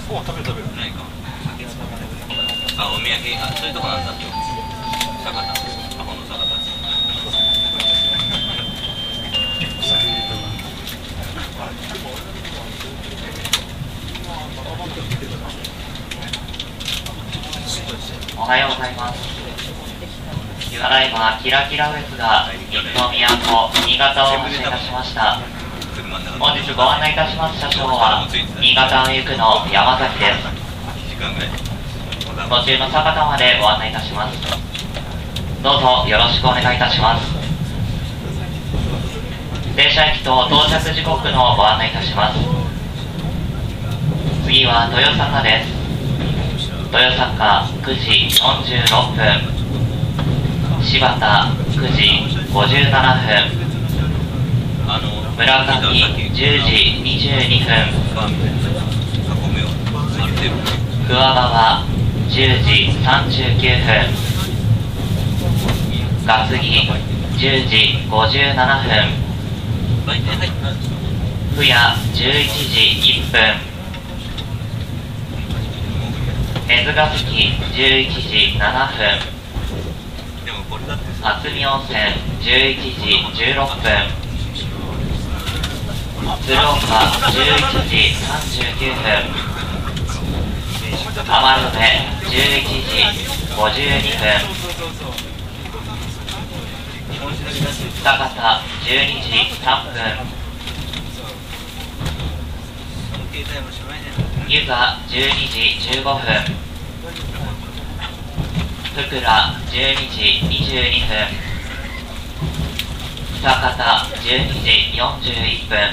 ないか。あ、お土産、あ、そういうとこなんだ。酒田。アホの酒田。 おはようございます。ただいまキラキラウエスが日の都新潟を発車いたしました。本日ご案内いたします車掌は新潟を行くの山崎です。途中の酒田までご案内いたします。どうぞよろしくお願いいたします。停車駅と到着時刻のご案内いたします。次は豊坂です。豊坂9時46分、柴田9時57分、村上10時22分、桑場10時39分、勝木10時57分、府谷11時1分、根津ヶ月11時7分、渥美温泉11時16分、鶴岡11時39分、余部11時52分、酒田12時3分、湯河12時15分、福良12時22分、酒田12時41分、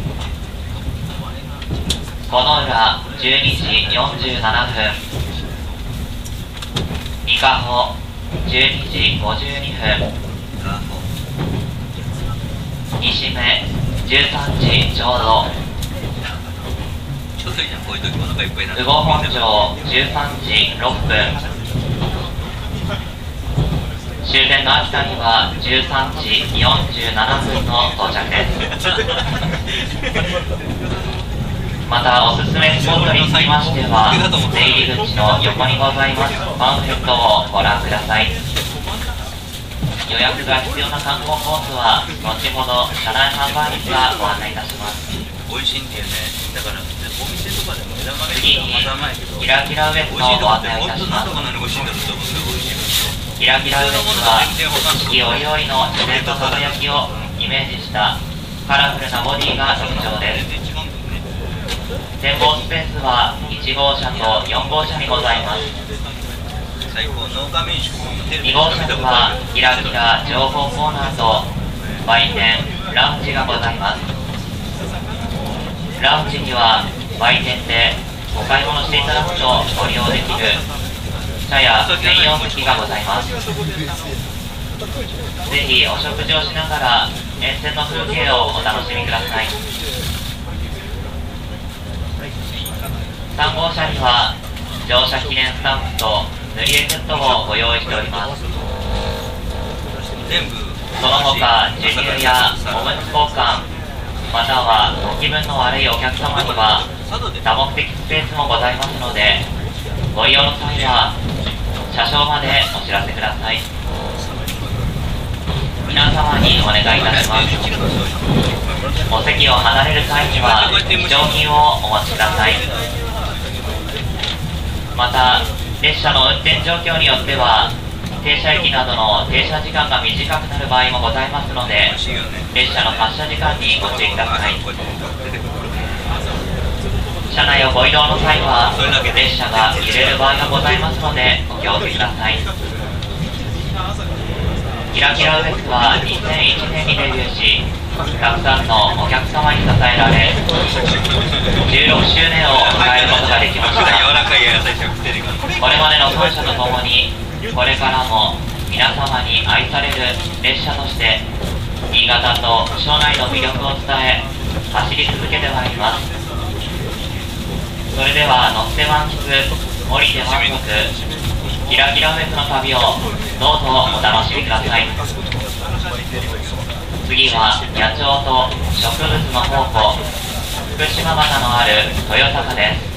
金浦12時47分、伊香保12時52分、西目13時ちょうど、羽後本庄13時6分、終点の秋田には13時47分の到着です。またおすすめスポットにつきましては、出入り口の横にございますパンフレットをご覧ください。予約が必要な観光コースは後ほど車内販売員がご案内いたします。 美味しいんだよね。だからお店とかでも枝豆次にキラキラウエスのご案内をいたします。キラキラウエスは四季折々の自然と輝きをイメージしたカラフルなボディが特徴です。展望スペースは1号車と4号車にございます。2号車にはキラキラ情報コーナーと売店ラウンジがございます。ラウンジには売店でお買い物していただくとご利用できる茶や専用席がございます。ぜひお食事をしながら沿線の風景をお楽しみください。3号車には乗車記念スタンプと塗り絵セットをご用意しております。その他授乳やおむつ交換、またはご気分の悪いお客様には多目的スペースもございますので、ご利用の際は車掌までお知らせください。皆様にお願いいたします。お席を離れる際には貴重品をお持ちください。また列車の運転状況によっては停車駅などの停車時間が短くなる場合もございますので、列車の発車時間にご注意ください。車内をご移動の際は列車が揺れる場合がございますのでお気をつけください。キラキラウエスは2001年にデビューし、たくさんのお客様に支えられ16周年を迎えることができました。これまでの感謝とともに、これからも皆様に愛される列車として新潟と庄内の魅力を伝え走り続けてまいります。それでは乗って満喫、降りて満足、キラキラウエスの旅をどうぞお楽しみください。次は野鳥と植物の宝庫、福島花のある豊坂です。